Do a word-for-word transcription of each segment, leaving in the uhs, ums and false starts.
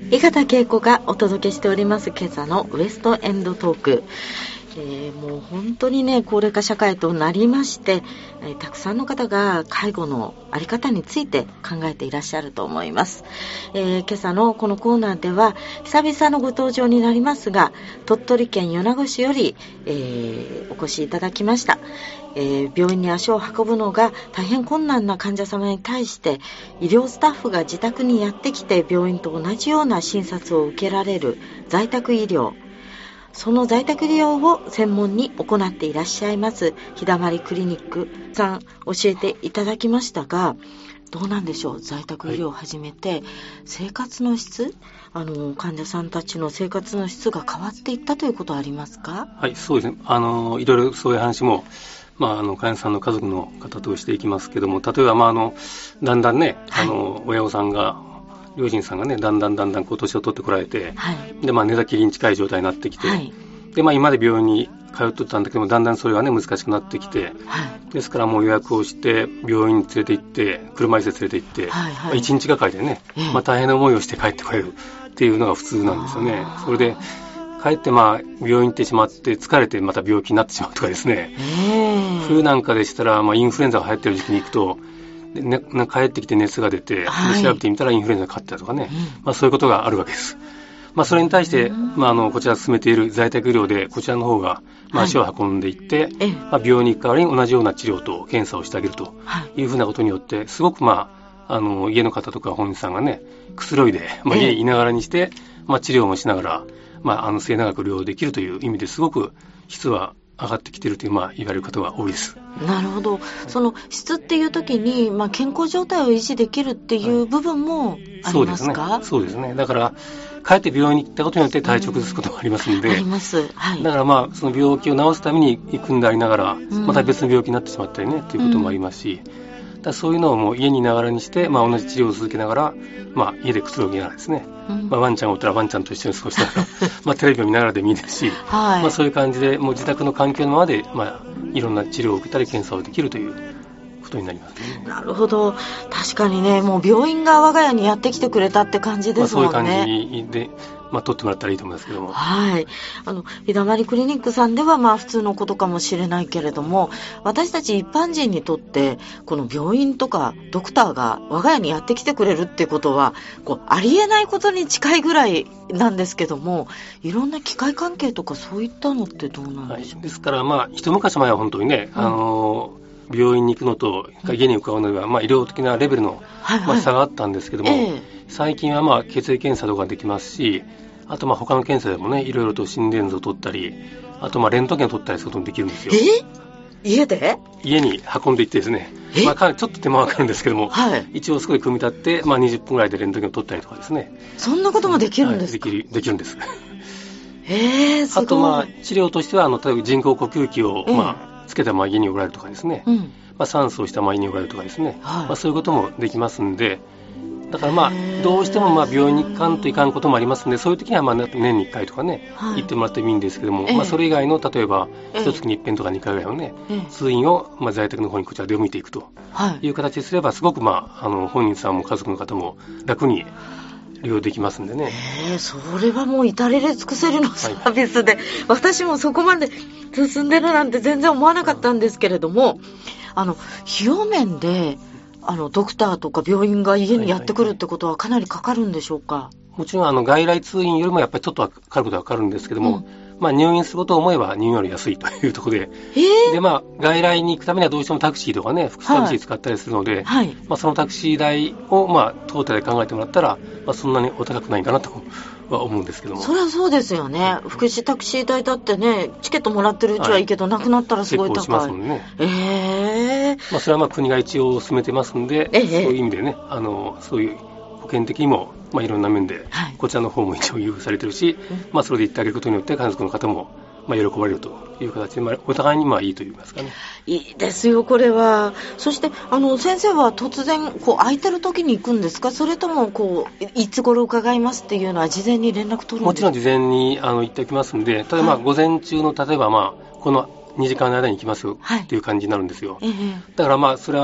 井形恵子がお届けしております今朝のウエストエンドトーク。えー、もう本当にね、高齢化社会となりまして、えー、たくさんの方が介護の在り方について考えていらっしゃると思います。えー、今朝のこのコーナーでは久々のご登場になりますが、鳥取県米子市より、えー、お越しいただきました。えー、病院に足を運ぶのが大変困難な患者様に対して医療スタッフが自宅にやってきて病院と同じような診察を受けられる在宅医療、その在宅医療を専門に行っていらっしゃいます日だまりクリニックさん教えていただきましたが、どうなんでしょう、在宅医療を始めて、はい、生活の質、あの患者さんたちの生活の質が変わっていったということはありますか？ はい、そうですね。あのいろいろそういう話も、まあ、あの患者さんの家族の方としていきますけども、例えば、まあ、あのだんだんね、はい、あの親御さんが両親さんがね、だんだんだんだんこう年を取ってこられて、はい、で、まあ、寝たきりに近い状態になってきて、はい、で、まあ、今まで病院に通ってたんだけども、だんだんそれがね、難しくなってきて、はい、ですからもう予約をして病院に連れて行って、車椅子で連れて行って、はいはい、まあ、いちにちがかりでね、えーまあ、大変な思いをして帰ってこれるっていうのが普通なんですよね。それで帰ってまあ病院行ってしまって疲れてまた病気になってしまうとかですね、えー、冬なんかでしたら、まあ、インフルエンザが流行ってる時期に行くとで、ね、帰ってきて熱が出て、はい、調べてみたらインフルエンザがかかったとかね、うん、まあ、そういうことがあるわけです。まあ、それに対して、まあ、あのこちら進めている在宅医療でこちらの方が、まあ、足を運んでいって、はい、まあ、病院に行く代わりに同じような治療と検査をしてあげるというふうなことによってすごく、まあ、あの家の方とか本人さんがねくつろいで、まあ、家にいながらにして、まあ、治療もしながら、まあ、あの末永く療養できるという意味ですごく質は上がってきているという、まあ、言われる方が多いです。 なるほど。その質っていう時に、まあ、健康状態を維持できるっていう部分もありますか？ はい、そうですね。そうですね。だから帰って病院に行ったことによって体調を崩すこともありますので、うん、あります、はい、 だからまあその病気を治すために行くんでありながら、うん、また別の病気になってしまったりねということもありますし、うん、だそういうのをもう家にいながらにして、まあ、同じ治療を続けながら、まあ、家でくつろぎながらですね、うん、まあ、ワンちゃんがおったらワンちゃんと一緒に過ごしながらまあテレビを見ながらでもいいですし、はい、まあ、そういう感じでもう自宅の環境のままで、まあ、いろんな治療を受けたり検査をできるということになりますね。 なるほど。確かにね、もう病院が我が家にやってきてくれたって感じですもんね。 まあ、そういう感じで、まあ、取ってもらったらいいと思いますけども、 はい、あの日だまりクリニックさんではまあ普通のことかもしれないけれども、私たち一般人にとってこの病院とかドクターが我が家にやってきてくれるってことはこうありえないことに近いぐらいなんですけども、いろんな機械関係とかそういったのってどうなんでしょう、 はい、ですからまあ一昔前は本当にね、うん、あの病院に行くのと家に伺うのでは、まあ、医療的なレベルの、はいはい、まあ、差があったんですけども、えー、最近はまあ血液検査とかできますし、あとまあ他の検査でもねいろいろと心電図を取ったり、あとまあレントゲンを取ったりすることもできるんですよ。 え家で家に運んでいってですね、まあ、かなりちょっと手間はかかるんですけども、はい、一応そこで組み立って、まあ、にじゅっぷんぐらいでレントゲンを取ったりとかですね。 そんなこともできるんですか？ はい、できる、できるんです。 へー、すごい。 あとまあ治療としてはあの例えば人工呼吸器を、まあ、つけたまま家におられるとかですね、うん、まあ、酸素をしたまま家におられるとかですね、はい、まあ、そういうこともできますんで、だからまあどうしてもまあ病院に行かんといかんこともありますので、そういう時にはまあ年にいっかいとかね、はい、行ってもらってもいいんですけども、まあ、それ以外の例えばいっかげつにいっぺんとかにかいぐらいのね、通院をまあ在宅の方にこちらで見ていくという形ですれば、すごくまああの本人さんも家族の方も楽に利用できますんでね。 えー、それはもう至れり尽くせりのサービスで、はい、私もそこまで進んでるなんて全然思わなかったんですけれども、あの費用面であのドクターとか病院が家にやってくるってことはかなりかかるんでしょうか？はいはいはい、 もちろんあの外来通院よりもやっぱりちょっとはかかることはかかるんですけども、うん、まあ、入院することを思えば入院より安いというところで、えー、でまあ外来に行くためにはどうしてもタクシーとかね、福祉タクシー使ったりするので、はいはい、まあ、そのタクシー代をまあトータルで考えてもらったら、まあ、そんなにお高くないかなとは思うんですけども。 それはそうですよね。福祉タクシー代だってね、チケットもらってるうちはいいけど、はい、なくなったらすごい高い。 結構しますもんね。 えー、 まあ、それはまあ国が一応進めてますんで、えー、そういう意味でね、あのそういう保険的にも、まあ、いろんな面で、はい、こちらの方も一応優遇されてるし、うん、まあ、それで言ってあげることによって家族の方もまあ、喜ばれるという形で、まあ、お互いにまあいいと言いますかね。 いいですよこれは。そしてあの先生は突然こう空いてる時に行くんですか？それともこういつ頃伺いますっていうのは事前に連絡取るんですか？ もちろん事前にあの言っておきますんで、例えばまあ午前中の例えばまあこのにじかんの間に行きますよっていう感じになるんですよ、はい、だからまあそれは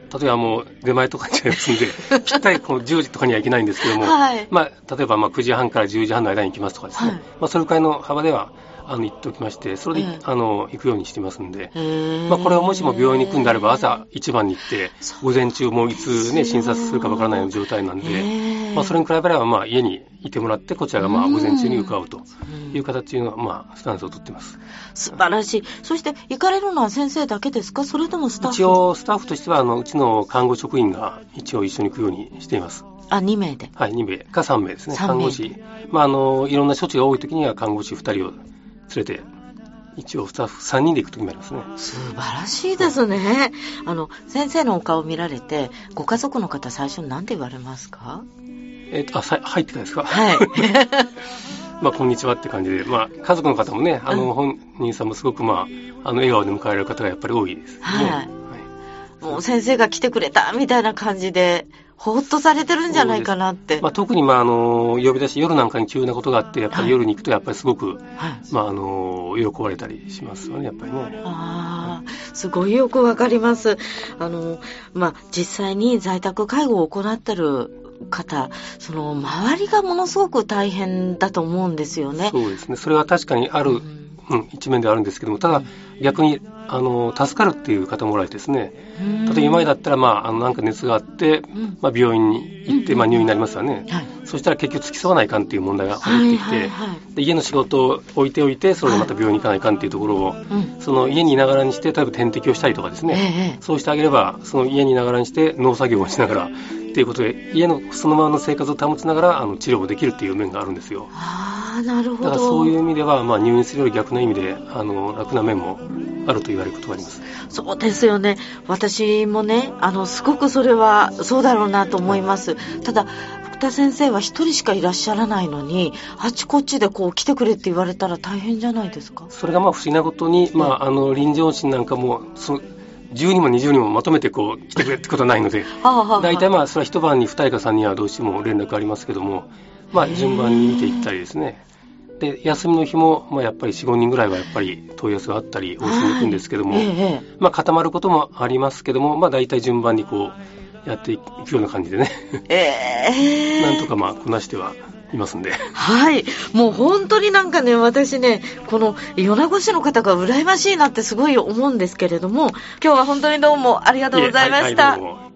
例えばもう出前とかになっちゃいますんで、ぴったりこのじゅうじとかには行けないんですけども、 はい、 まあ、例えばまあくじはんからじゅうじはんの間に行きますとかですね、はい、まあ、それくらいの幅ではあの行っておきまして、それで、えー、あの行くようにしてますんで、まあ、これをもしも病院に行くんであれば朝一番に行って、午前中もいつ、ね、診察するかわからないような状態なんで、まあ、それに比べればまあ家にいてもらって、こちらがまあ午前中に伺うという形のまあスタンスを取っています。 素晴らしい。そして行かれるのは先生だけですか、それともスタッフ？ 一応スタッフとしてはあのうちの看護職員が一応一緒に行くようにしています。 あ、にめいで？ はい、にめいかさんめいですね。看護師、まあ、あのいろんな処置が多い時には看護師ふたりを連れて、一応スタッフさんにんで行く時もありますね。 素晴らしいですね。あの先生のお顔を見られて、ご家族の方最初に何て言われますか？ えっと、あ、さ入ってからですか？ はい。 まあ、こんにちはって感じで、まあ、家族の方もね、あの、本人さんもすごく、まあ、あの、笑顔で迎えられる方がやっぱり多いですね。 はい。はい、もう先生が来てくれたみたいな感じで、ほっとされてるんじゃないかなって。 まあ、特に、まあ、あの、呼び出し、夜なんかに急なことがあって、やっぱり夜に行くと、やっぱりすごく、はい、まあ、あの、喜ばれたりしますよね、やっぱりね。 ああ、すごいよくわかります。あの、まあ、実際に在宅介護を行ってる方、その周りがものすごく大変だと思うんですよね。 そうですね。それは確かにある、うんうん、一面ではあるんですけども、ただ逆にあの助かるっていう方もおられてですね、例えば今までだったら、まあ、あのなんか熱があって、まあ、病院に行って、まあ、入院になりますよね、はい、そしたら結局付き添わないかんっていう問題が起きてきて、はいはいはい、で家の仕事を置いておいて、それでまた病院に行かないかんっていうところを、はい、その家にいながらにして、例えば点滴をしたりとかですね、ええ、そうしてあげれば、その家にいながらにして農作業をしながらっていうことで、家のそのままの生活を保ちながらあの治療もできるっていう面があるんですよ。 ああ、なるほど。 だからそういう意味では、まあ、入院するより逆の意味であの楽な面もあると言われることがあります。 そうですよね。私もね、あのすごくそれはそうだろうなと思います。ただ福田先生は一人しかいらっしゃらないのに、あちこちでこう来てくれって言われたら大変じゃないですか？ それがまあ不思議なことに、まあ、あの臨床心なんかもそじゅうにもにじゅうにもまとめてこう来てくれってことはないので、大体まあそれは一晩にふたりかさんにんはどうしても連絡ありますけども、まあ、順番に見ていったりですね。で休みの日も、まあ、やっぱり よん、ごにんぐらいはやっぱり問い合わせがあったり往診に行くんですけども、はい、ええ、まあ、固まることもありますけども、まあ、大体順番にこうやっていくような感じでね、えー、なんとかまあこなしてはいますんで。 はい。もう本当になんかね、私ね、この米子市の方が羨ましいなってすごい思うんですけれども、今日は本当にどうもありがとうございました。はいはい、どうも。